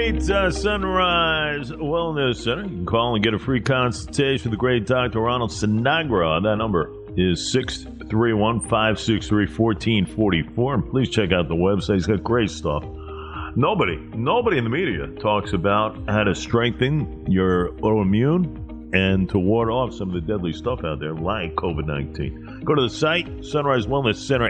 great Sunrise Wellness Center. You can call and get a free consultation with the great Dr. Ronald Sinagra. That number is 631-563-1444. And please check out the website. He's got great stuff. Nobody in the media talks about how to strengthen your autoimmune and to ward off some of the deadly stuff out there like COVID-19. Go to the site, Sunrise Wellness Center,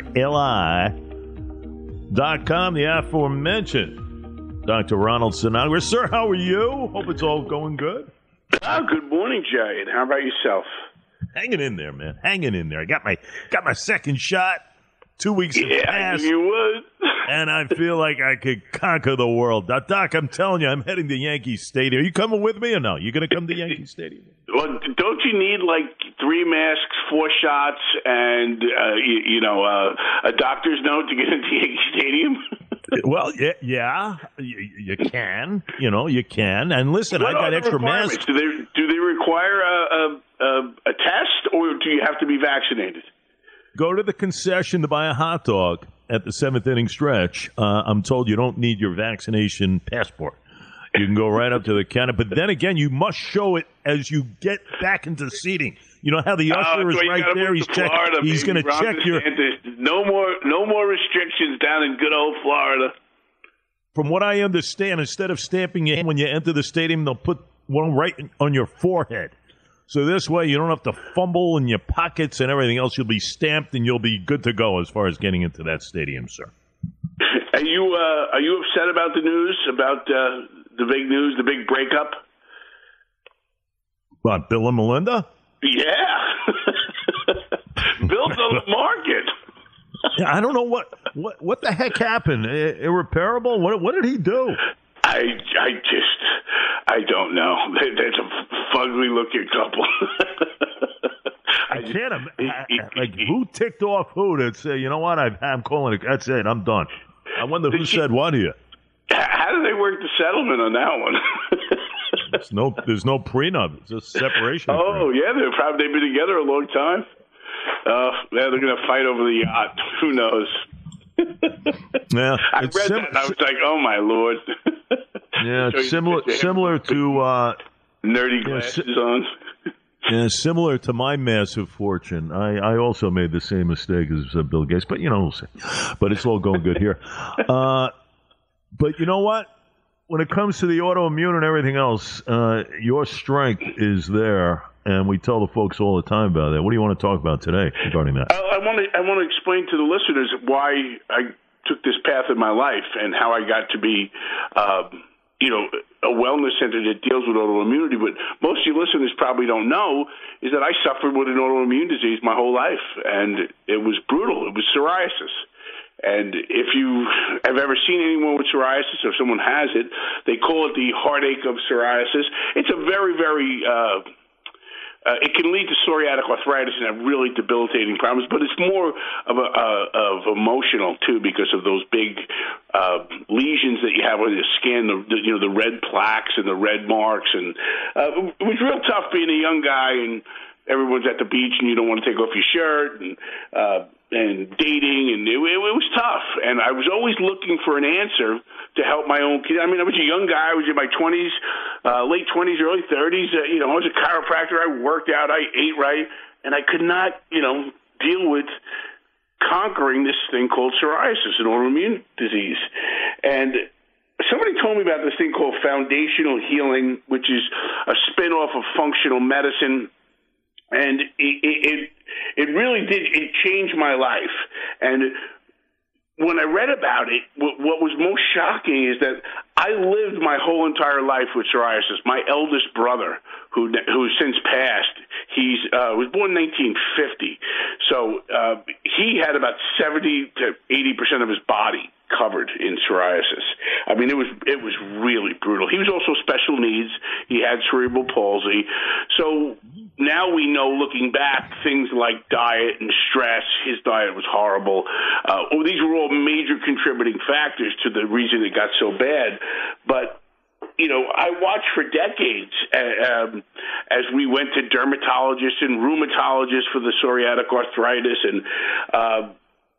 LI.com, the aforementioned Dr. Ronald Sinagra. Sir, how are you? Hope it's all going good. Good morning, Jay. And how about yourself? Hanging in there, man. Hanging in there. I got my second shot. 2 weeks have passed. Yeah, you would. And I feel like I could conquer the world. Doc, I'm telling you, I'm heading to Yankee Stadium. Are you coming with me or no? You going to come to Yankee Stadium? Well, don't you need like 3 masks, 4 shots, and a doctor's note to get into Yankee Stadium? Well, yeah, you can. You can. And listen, I got extra masks. Do they require a test, or do you have to be vaccinated? Go to the concession to buy a hot dog at the 7th inning stretch. I'm told you don't need your vaccination passport. You can go right up to the counter. But then again, you must show it as you get back into seating. You know how the usher is right there? He's going to check your... No more restrictions down in good old Florida. From what I understand, instead of stamping your hand when you enter the stadium, they'll put one right on your forehead. So this way, you don't have to fumble in your pockets and everything else. You'll be stamped, and you'll be good to go as far as getting into that stadium, sir. Are you upset about the news, about the big news, the big breakup? What, Bill and Melinda? Yeah. Bill's on the market. Yeah, I don't know what the heck happened. Irreparable? What did he do? I don't know. That's a fugly looking couple. I can't imagine. Who ticked off who to say, you know what, I'm calling it. That's it. I'm done. I wonder who said what here. How did they work the settlement on that one? There's no prenup. It's just separation. Oh, yeah. They've been together a long time. They're going to fight over the yacht. Who knows? Yeah, I read that and I was like, oh, my Lord. Yeah, it's similar to... nerdy glasses on. Yeah, similar to my massive fortune. I also made the same mistake as Bill Gates, but, we'll see. But it's all going good here. But you know what? When it comes to the autoimmune and everything else, your strength is there, and we tell the folks all the time about that. What do you want to talk about today regarding that? I want to explain to the listeners why I took this path in my life and how I got to be, a wellness center that deals with autoimmunity. But most of your listeners probably don't know is that I suffered with an autoimmune disease my whole life, and it was brutal. It was psoriasis. And if you have ever seen anyone with psoriasis, or if someone has it, they call it the heartache of psoriasis. It's a very, very it can lead to psoriatic arthritis and have really debilitating problems, but it's more of emotional too, because of those big lesions that you have on your skin, the red plaques and the red marks, and it was real tough being a young guy and everyone's at the beach and you don't want to take off your shirt and dating, and it was tough. And I was always looking for an answer to help my own kids. I mean, I was a young guy. I was in my 20s, late 20s, early 30s. I was a chiropractor. I worked out. I ate right. And I could not, deal with conquering this thing called psoriasis, an autoimmune disease. And somebody told me about this thing called foundational healing, which is a spin-off of functional medicine. And it really did. It changed my life. And when I read about it, what was most shocking is that I lived my whole entire life with psoriasis. My eldest brother, who's since passed, he was born in 1950. So he had about 70 to 80% of his body covered in psoriasis. I mean, it was really brutal. He was also special needs. He had cerebral palsy. So now we know, looking back, things like diet and stress, his diet was horrible. These were all major contributing factors to the reason it got so bad. But I watched for decades as we went to dermatologists and rheumatologists for the psoriatic arthritis, and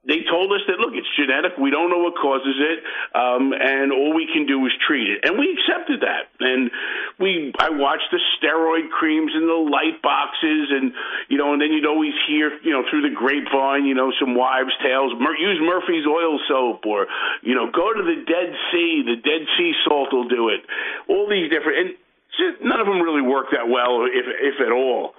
they told us that, look, it's genetic. We don't know what causes it, and all we can do is treat it. And we accepted that. And I watched the steroid creams and the light boxes, and then you'd always hear, through the grapevine, some wives' tales, use Murphy's oil soap, or, go to the Dead Sea. The Dead Sea salt will do it. All these different, and just, none of them really work that well, if at all.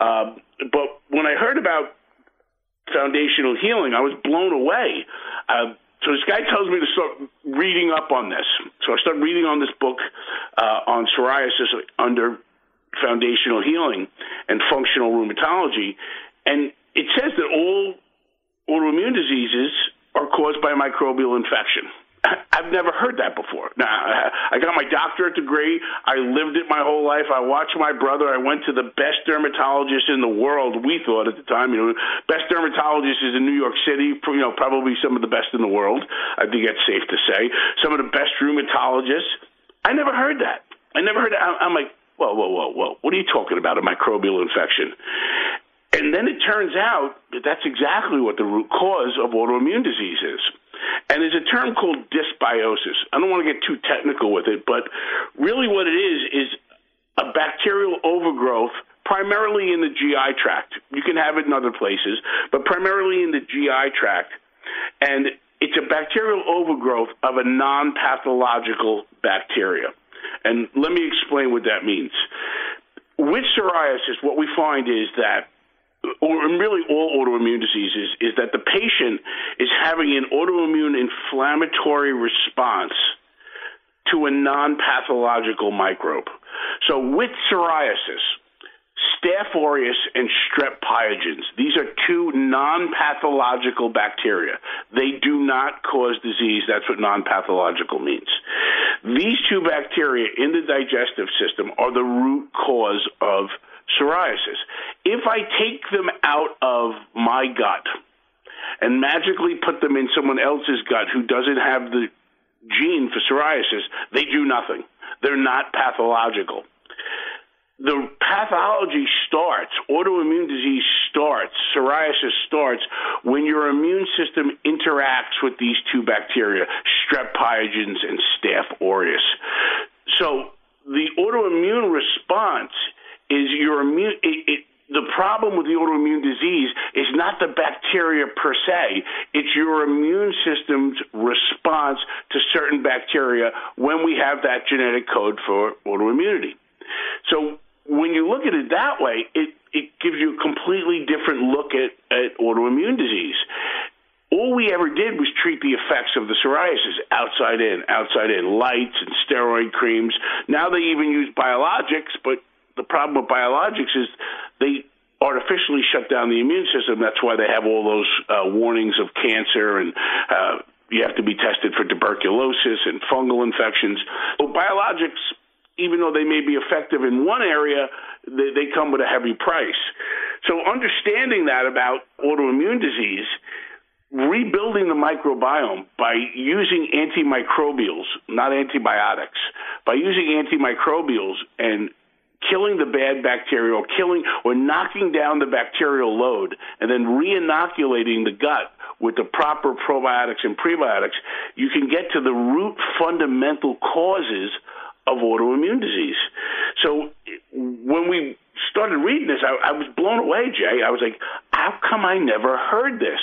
But when I heard about foundational healing, I was blown away. So this guy tells me to start reading up on this. So I started reading on this book on psoriasis under foundational healing and functional rheumatology. And it says that all autoimmune diseases are caused by microbial infection. I've never heard that before. Now, I got my doctorate degree. I lived it my whole life. I watched my brother. I went to the best dermatologist in the world, we thought at the time. Best dermatologist is in New York City, probably some of the best in the world. I think that's safe to say. Some of the best rheumatologists. I never heard that. I'm like, whoa. What are you talking about, a microbial infection? And then it turns out that that's exactly what the root cause of autoimmune disease is. And there's a term called dysbiosis. I don't want to get too technical with it, but really what it is a bacterial overgrowth primarily in the GI tract. You can have it in other places, but primarily in the GI tract. And it's a bacterial overgrowth of a non-pathological bacteria. And let me explain what that means. With psoriasis, what we find is that, or really all autoimmune diseases, is that the patient is having an autoimmune inflammatory response to a non-pathological microbe. So with psoriasis, Staph aureus and Strep pyogenes, these are two non-pathological bacteria. They do not cause disease. That's what non-pathological means. These two bacteria in the digestive system are the root cause of psoriasis. If I take them out of my gut and magically put them in someone else's gut who doesn't have the gene for psoriasis, they do nothing. They're not pathological. The pathology starts, autoimmune disease starts, psoriasis starts when your immune system interacts with these two bacteria, Strep pyogenes and Staph aureus. So the autoimmune response is your immune. The problem with the autoimmune disease is not the bacteria per se. It's your immune system's response to certain bacteria when we have that genetic code for autoimmunity. So when you look at it that way, it gives you a completely different look at autoimmune disease. All we ever did was treat the effects of the psoriasis outside in, lights and steroid creams. Now they even use biologics, but the problem with biologics is they artificially shut down the immune system. That's why they have all those warnings of cancer, and you have to be tested for tuberculosis and fungal infections. So biologics, even though they may be effective in one area, they come with a heavy price. So understanding that about autoimmune disease, rebuilding the microbiome by using antimicrobials, not antibiotics, by using antimicrobials and killing the bad bacteria or knocking down the bacterial load and then re-inoculating the gut with the proper probiotics and prebiotics, you can get to the root fundamental causes of autoimmune disease. So when we started reading this, I was blown away, Jay. I was like, how come I never heard this?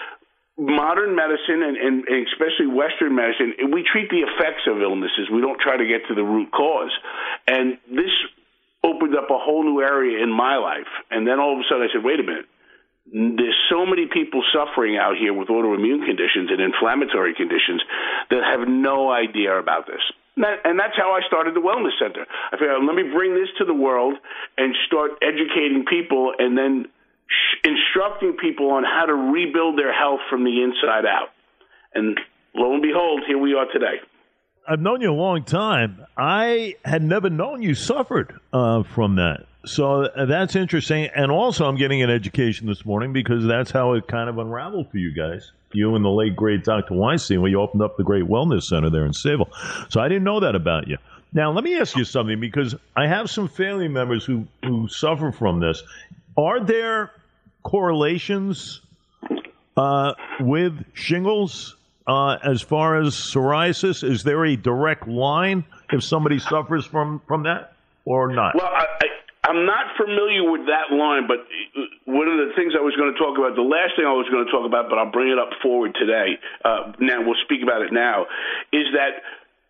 Modern medicine, and especially Western medicine, we treat the effects of illnesses. We don't try to get to the root cause. And this opened up a whole new area in my life. And then all of a sudden I said, wait a minute. There's so many people suffering out here with autoimmune conditions and inflammatory conditions that have no idea about this. And that's how I started the Wellness Center. I figured, let me bring this to the world and start educating people and then instructing people on how to rebuild their health from the inside out. And lo and behold, here we are today. I've known you a long time. I had never known you suffered from that. So that's interesting. And also I'm getting an education this morning because that's how it kind of unraveled for you guys. You and the late, great Dr. Weinstein, when you opened up the Great Wellness Center there in Sayville. So I didn't know that about you. Now, let me ask you something, because I have some family members who suffer from this. Are there correlations With shingles, as far as psoriasis, is there a direct line if somebody suffers from that or not? Well, I'm not familiar with that line, but one of the things I was going to talk about, the last thing I was going to talk about, but I'll bring it up forward today, now we'll speak about it now, is that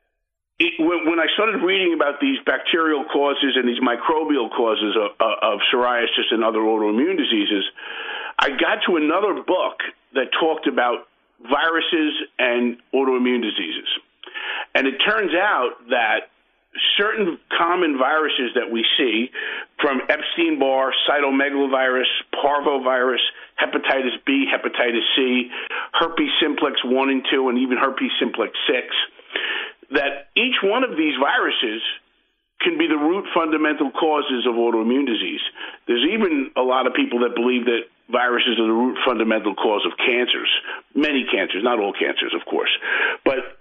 when I started reading about these bacterial causes and these microbial causes of psoriasis and other autoimmune diseases, I got to another book that talked about viruses and autoimmune diseases. And it turns out that certain common viruses that we see, from Epstein-Barr, cytomegalovirus, parvovirus, hepatitis B, hepatitis C, herpes simplex 1 and 2, and even herpes simplex 6, that each one of these viruses can be the root fundamental causes of autoimmune disease. There's even a lot of people that believe that viruses are the root fundamental cause of cancers, many cancers, not all cancers, of course. But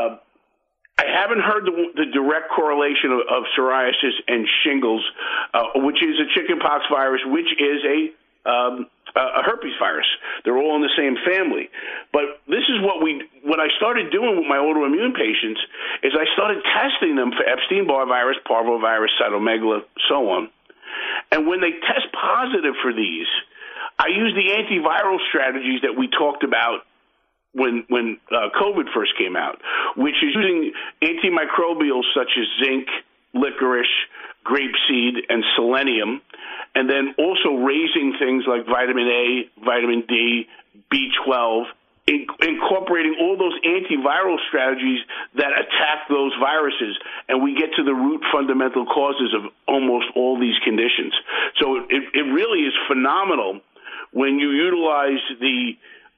I haven't heard the direct correlation of psoriasis and shingles, which is a chickenpox virus, which is a herpes virus. They're all in the same family. But this is what I started doing with my autoimmune patients is I started testing them for Epstein-Barr virus, parvovirus, cytomegalo, so on. And when they test positive for these, I use the antiviral strategies that we talked about when COVID first came out, which is using antimicrobials such as zinc, licorice, grapeseed, and selenium, and then also raising things like vitamin A, vitamin D, B12, incorporating all those antiviral strategies that attack those viruses, and we get to the root fundamental causes of almost all these conditions. So it really is phenomenal when you utilize the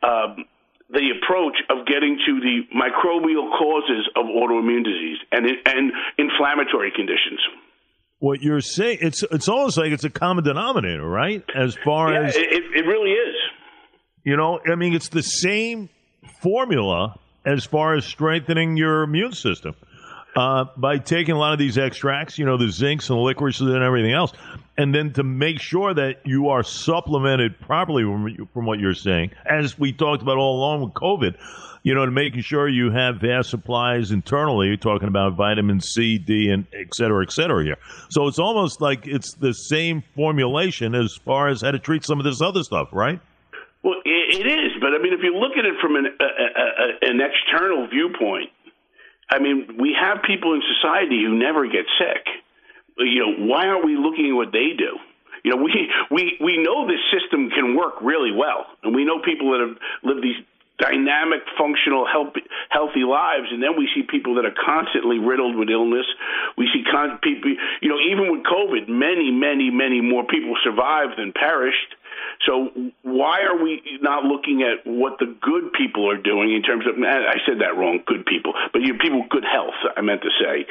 approach of getting to the microbial causes of autoimmune disease and inflammatory conditions. What you're saying, it's almost like it's a common denominator, right? As far as it really is. You know, I mean, it's the same formula as far as strengthening your immune system. By taking a lot of these extracts, you know, the zincs and the licorices and everything else, and then to make sure that you are supplemented properly from what you're saying, as we talked about all along with COVID, you know, to making sure you have vast supplies internally. You're talking about vitamin C, D, and et cetera here. So it's almost like it's the same formulation as far as how to treat some of this other stuff, right? Well, it is, but I mean, if you look at it from an external viewpoint, I mean, we have people in society who never get sick. You know, why aren't we looking at what they do? You know, we know this system can work really well, and we know people that have lived these dynamic, functional, healthy lives, and then we see people that are constantly riddled with illness. We see people, you know, even with COVID, many more people survived than perished. So why are we not looking at what the good people are doing in terms of, I said that wrong, good people, but people with good health, I meant to say.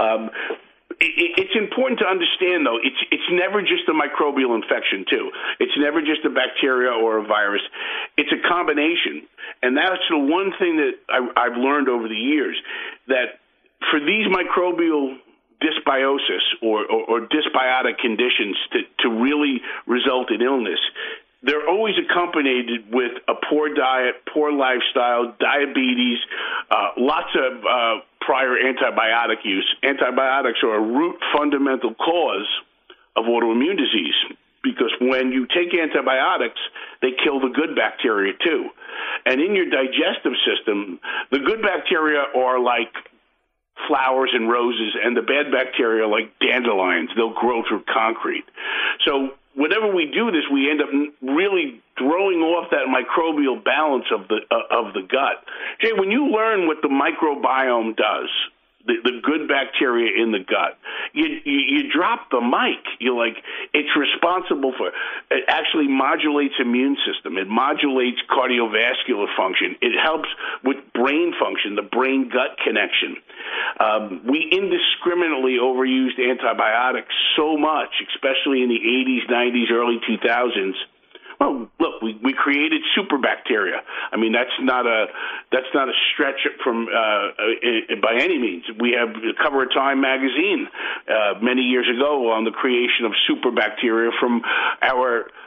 It's important to understand, though, it's never just a microbial infection, too. It's never just a bacteria or a virus. It's a combination. And that's the one thing that I've learned over the years, that for these microbial dysbiosis or dysbiotic conditions to really result in illness, they're always accompanied with a poor diet, poor lifestyle, diabetes, lots of prior antibiotic use. Antibiotics are a root fundamental cause of autoimmune disease because when you take antibiotics, they kill the good bacteria too. And in your digestive system, the good bacteria are like flowers and roses, and the bad bacteria are like dandelions. They'll grow through concrete. So whenever we do this, we end up really throwing off that microbial balance of the gut. Jay, when you learn what the microbiome does, the good bacteria in the gut, you drop the mic. You're like, it's responsible for, it actually modulates immune system. It modulates cardiovascular function. It helps with brain function, the brain-gut connection. We indiscriminately overused antibiotics so much, especially in the 80s, 90s, early 2000s. Well, look, we created superbacteria. I mean, that's not a stretch from by any means. We have Cover of Time magazine many years ago on the creation of superbacteria from our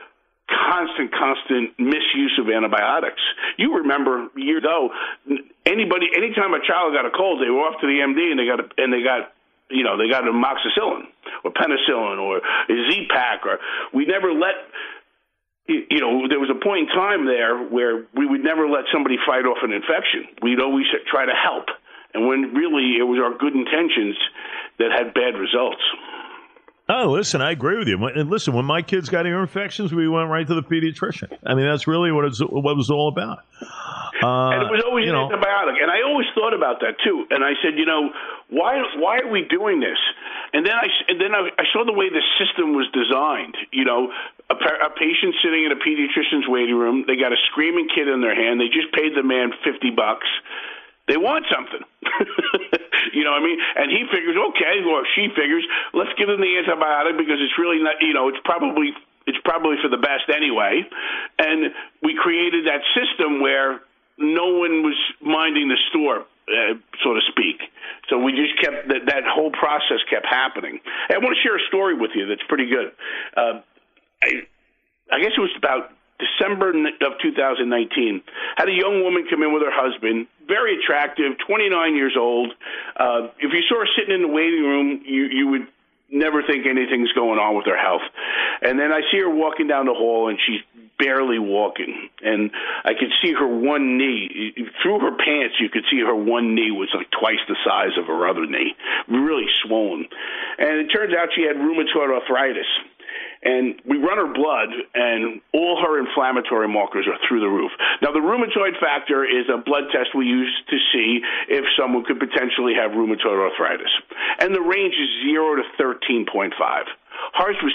constant misuse of antibiotics. You remember years ago, anytime a child got a cold, they were off to the MD and they got amoxicillin or penicillin or a Z-Pak, or we never let. There was a point in time there where we would never let somebody fight off an infection. We'd always try to help, and when really it was our good intentions that had bad results. Oh, listen, I agree with you. And listen, when my kids got ear infections, we went right to the pediatrician. I mean, that's really what it was all about. And it was always an antibiotic. And I always thought about that, too. And I said, why are we doing this? And then I saw the way the system was designed. A patient sitting in a pediatrician's waiting room, they got a screaming kid in their hand. They just paid the man $50. They want something. You know what I mean? And he figures, okay, or she figures, let's give them the antibiotic because it's really not, it's probably for the best anyway. And we created that system where no one was minding the store, so to speak. So we just kept that whole process kept happening. And I want to share a story with you that's pretty good. I guess it was about December of 2019, had a young woman come in with her husband, very attractive, 29 years old. If you saw her sitting in the waiting room, you would never think anything's going on with her health. And then I see her walking down the hall, and she's barely walking. And I could see her one knee. Through her pants, you could see her one knee was like twice the size of her other knee, really swollen. And it turns out she had rheumatoid arthritis. And we run her blood, and all her inflammatory markers are through the roof. Now, the rheumatoid factor is a blood test we use to see if someone could potentially have rheumatoid arthritis. And the range is 0 to 13.5. Hers was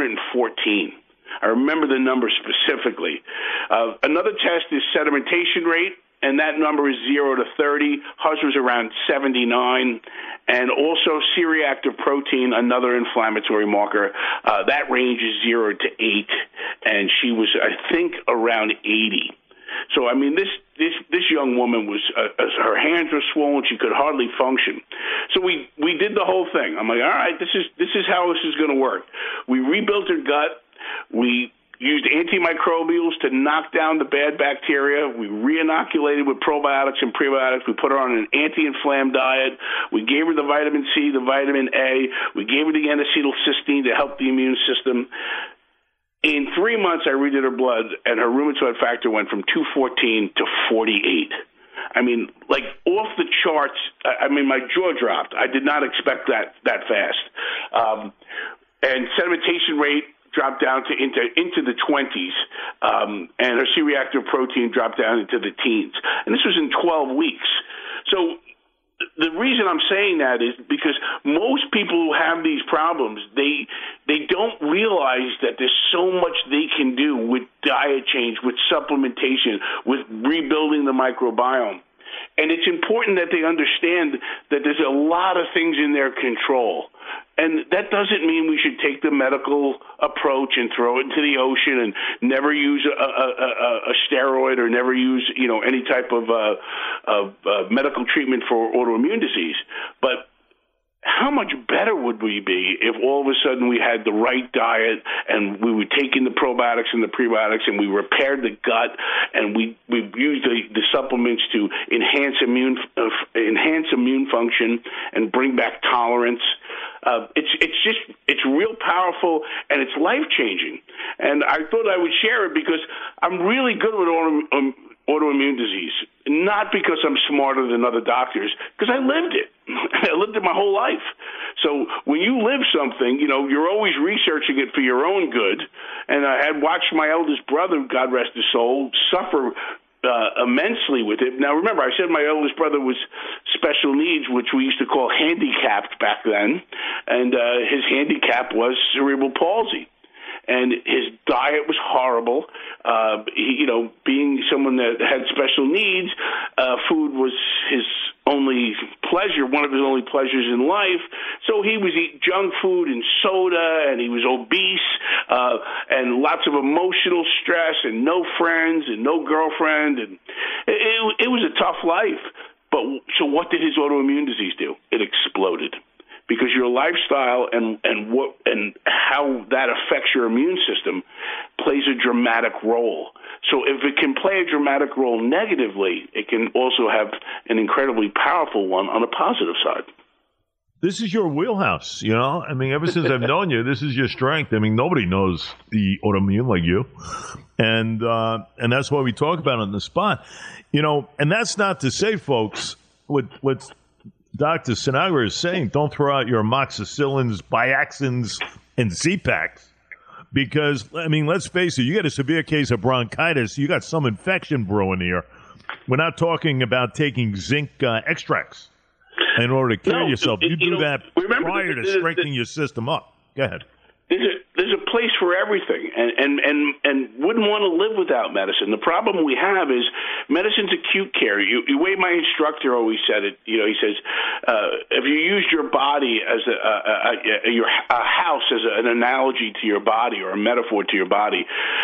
214. I remember the number specifically. Another test is sedimentation rate, and that number is 0 to 30. Hers was around 79. And also C-reactive protein, another inflammatory marker. That range is 0 to 8, and she was, I think, around 80. So, I mean, this young woman was, her hands were swollen. She could hardly function. So we did the whole thing. I'm like, all right, this is how this is going to work. We rebuilt her gut. We used antimicrobials to knock down the bad bacteria. We re-inoculated with probiotics and prebiotics. We put her on an anti-inflamed diet. We gave her the vitamin C, the vitamin A. We gave her the N-acetylcysteine to help the immune system. In 3 months, I redid her blood, and her rheumatoid factor went from 214 to 48. I mean, like off the charts. I mean, my jaw dropped. I did not expect that fast. And sedimentation rate dropped down to into the 20s, and her C-reactive protein dropped down into the teens. And this was in 12 weeks. So the reason I'm saying that is because most people who have these problems, they don't realize that there's so much they can do with diet change, with supplementation, with rebuilding the microbiome. And it's important that they understand that there's a lot of things in their control. And that doesn't mean we should take the medical approach and throw it into the ocean and never use a steroid or never use, any type of medical treatment for autoimmune disease. But how much better would we be if all of a sudden we had the right diet and we were taking the probiotics and the prebiotics and we repaired the gut and we used the supplements to enhance immune function and bring back tolerance. It's real powerful and it's life changing. And I thought I would share it because I'm really good with autoimmune disease, not because I'm smarter than other doctors, because I lived it. I lived it my whole life. So when you live something, you're always researching it for your own good. And I had watched my eldest brother, God rest his soul, suffer immensely with it. Now, remember, I said my eldest brother was special needs, which we used to call handicapped back then. And his handicap was cerebral palsy. And his diet was horrible. Being someone that had special needs, food was his only pleasure, one of his only pleasures in life. So he was eating junk food and soda, and he was obese, and lots of emotional stress, and no friends, and no girlfriend, and it was a tough life. But so what did his autoimmune disease do? It exploded. because your lifestyle and how that affects your immune system plays a dramatic role. So if it can play a dramatic role negatively, it can also have an incredibly powerful one on the positive side. This is your wheelhouse, you know? I mean, ever since I've known you, this is your strength. I mean, nobody knows the autoimmune like you. And that's why we talk about it on the spot. You know, and that's not to say, folks, what Dr. Sinagher is saying, don't throw out your amoxicillins, Biaxins, and Z-Paks. Because, I mean, let's face it, you get a severe case of bronchitis, you got some infection brewing here. We're not talking about taking zinc extracts in order to cure yourself. You do that prior to strengthening your system up. Go ahead. There's a place for everything, and wouldn't want to live without medicine. The problem we have is medicine's acute care. The way my instructor always said it, you know, he says, if you used your body as a house as an analogy to your body or a metaphor to your body,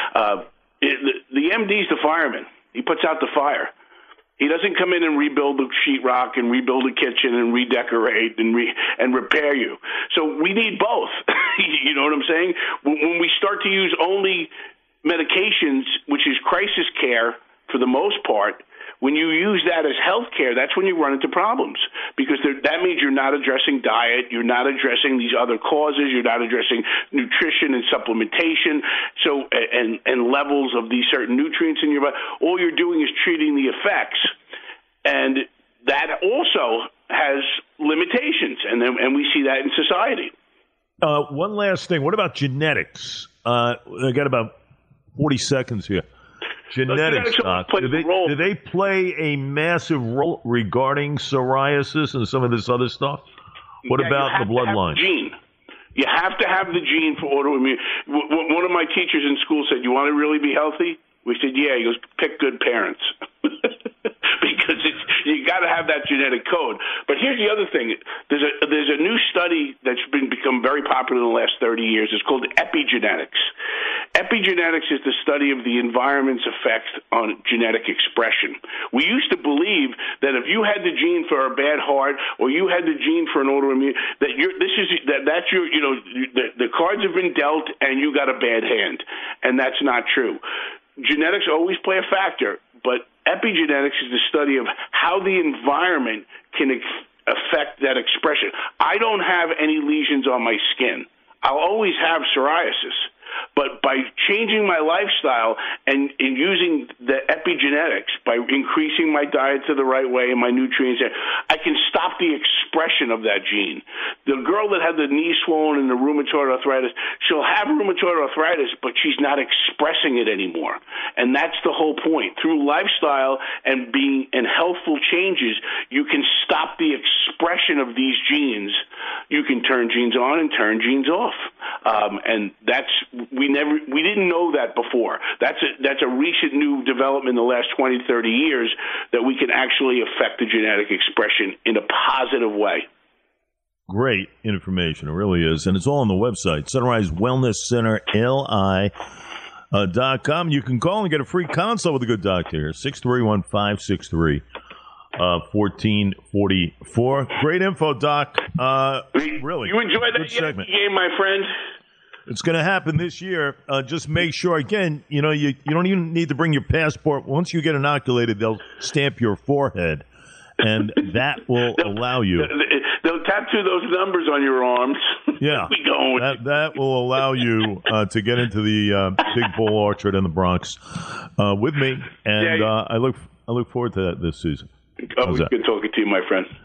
the MD's the fireman. He puts out the fire. He doesn't come in and rebuild the sheetrock and rebuild the kitchen and redecorate and repair you. So we need both. You know what I'm saying? When we start to use only medications, which is crisis care for the most part, when you use that as health care, that's when you run into problems, because that means you're not addressing diet, you're not addressing these other causes, you're not addressing nutrition and supplementation, so and levels of these certain nutrients in your body. All you're doing is treating the effects, and that also has limitations, and we see that in society. One last thing. What about genetics? I got about 40 seconds here. Genetics, Doc. Do they play a massive role regarding psoriasis and some of this other stuff? What about the bloodline? You have to have the gene for autoimmune. One of my teachers in school said, "You want to really be healthy?" We said, "Yeah." He goes, "Pick good parents." Because you got to have that genetic code. But here's the other thing. There's a new study that's become very popular in the last 30 years. It's called epigenetics. Epigenetics is the study of the environment's effect on genetic expression. We used to believe that if you had the gene for a bad heart or you had the gene for an autoimmune, that's your, you know, the cards have been dealt and you got a bad hand, and that's not true. Genetics always play a factor, but epigenetics is the study of how the environment can affect that expression. I don't have any lesions on my skin. I'll always have psoriasis. But by changing my lifestyle and using the epigenetics, by increasing my diet to the right way and my nutrients, I can stop the expression of that gene. The girl that had the knee swollen and the rheumatoid arthritis, she'll have rheumatoid arthritis, but she's not expressing it anymore. And that's the whole point. Through lifestyle and healthful changes, you can stop the expression of these genes. You can turn genes on and turn genes off. And we didn't know that before. That's a recent new development in the last 20, 30 years, that we can actually affect the genetic expression in a positive way. Great information. It really is. And it's all on the website, Sunrise Wellness Center, LI.com. You can call and get a free consult with a good doctor here, 631-563-1444. Great info, Doc. Really. You enjoyed that game, my friend? It's going to happen this year. Just make sure, again, you know, you don't even need to bring your passport. Once you get inoculated, they'll stamp your forehead, and that will allow you. They'll tattoo those numbers on your arms. Yeah, that will allow you to get into the Big Bull Orchard in the Bronx with me, and I look forward to that this season. Always good talking to you, my friend.